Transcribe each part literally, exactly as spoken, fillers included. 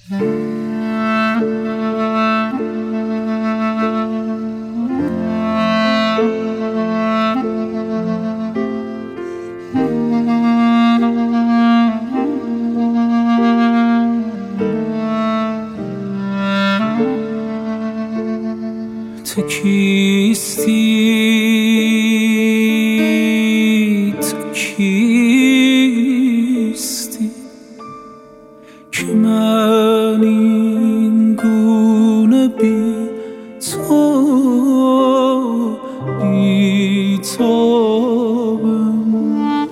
تو کیستی تو کیستی که من این گونه بی تو بی تابم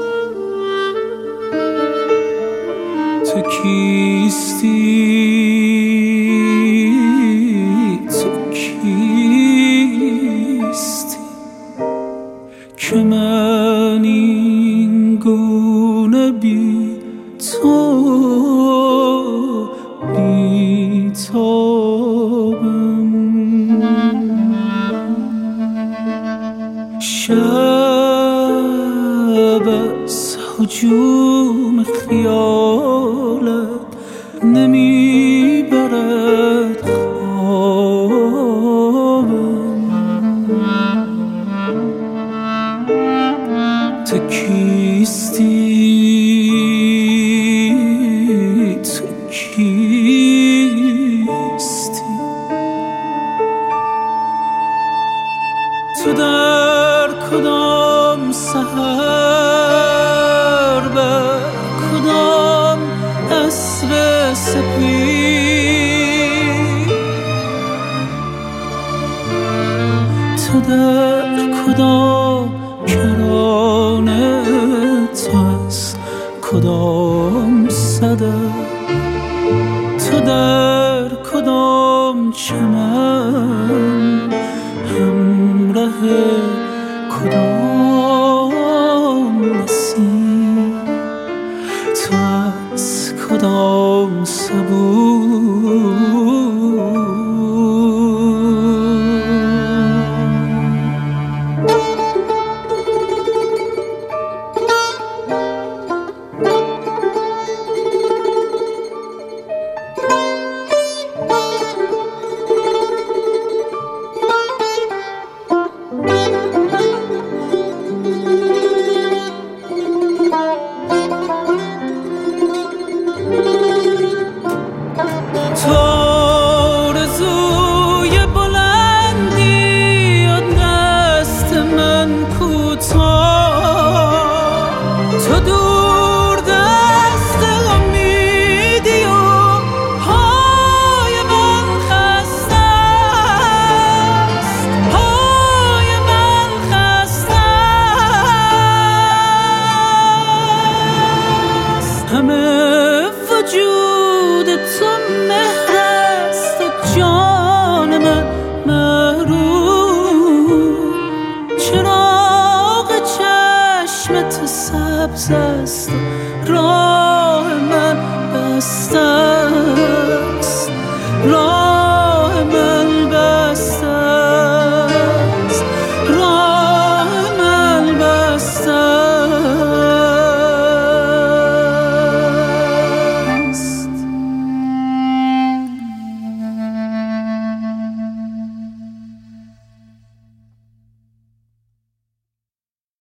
تو کیستی که من این گونه بی تو بی تابم شب از هجوم خیالت نمیبرد تو کیستی تو کیستی تو در کدام سحر بر کدام اسب سپید تو در کدام کرانه تو از کدام صدف تو در کدام چمن همراه کدام نسیم تو از کدام صبور تو دور دست امیدی و پای من خسته است پای من خسته است همه وجود تو مهر است و جان من محروم چراغ چشم تو سبز است راه من بسته است.